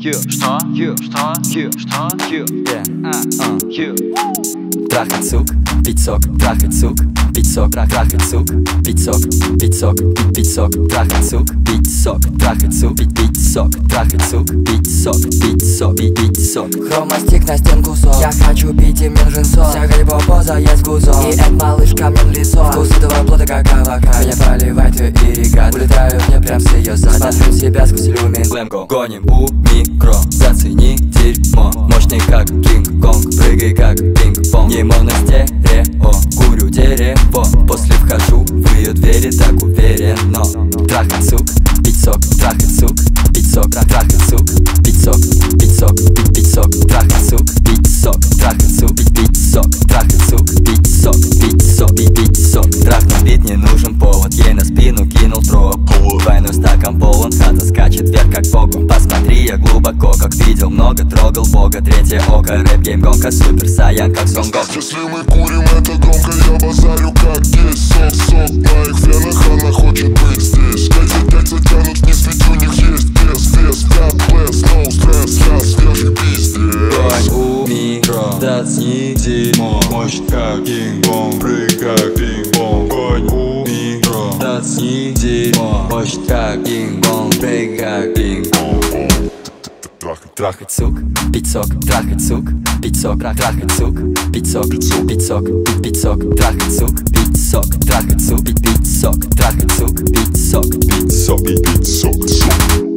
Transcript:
Что? Трахать сук, пить сок, трахать сук, пить сок, трахать сук, пить сок, пить сок, пить сок, трахать сук, пить сок, трахать сук, пить сок, трахать сук, пить сок, пить сок, пить сок. Хромастик на стенку сок. Я хочу пить и минжинсон. Вся его поза есть гузон. И эта малышка мне в лицо. Вкус этого плода как авокадо. Меня поливает ее ирригат. Улетаю в небо прям с ее зада. Смотрю себя сквозь иллюмин. Глэмко, гоним у микро. Зацени дерьмо. Мощный как Кинг-Конг. Прыгай как пинг-понг. Ему на стерео. Курю дерево. После вхожу в ее двери так уверенно. Трахать сук, пить сок, трахать сук, пить сок, трахать сук, пить сок, пить сок, пить сок, трахать сук, пить сок, трахать сук, пить сок, трахать сук, пить сок, пить сок, пить сок. Трахнуть бит, не нужен повод. Ей на спину кинул тропу. Двойной стакан полон, хата скачет вверх как покум. Посмотри, я глубоко, как видел много, трогал бога. Третье око, рэп-гейм, гонка, супер саян, как сон гонка. Если мы курим, это громко, я базарю как есть. Сок, сок, на их венах, она хочет быть здесь. Яйца тянут вниз, ведь у них есть вес. Пят, плес, ноу стресс, я свежий пиздец. У микро, зацени дерьмо. Мощь как Кинг-Конг, прыг как пинг-понг. Конь у микро, зацени дерьмо. Мощь как Кинг-Конг, прыг как пинг-понг. Трахать сук, пить сок, трахать сук, пить сок, трахать сук, пить сок, пить сок, пить сок, трахать сук, пить сок, трахать сук, пить сок, трахать сук, пить сок, пить сок, пить сок.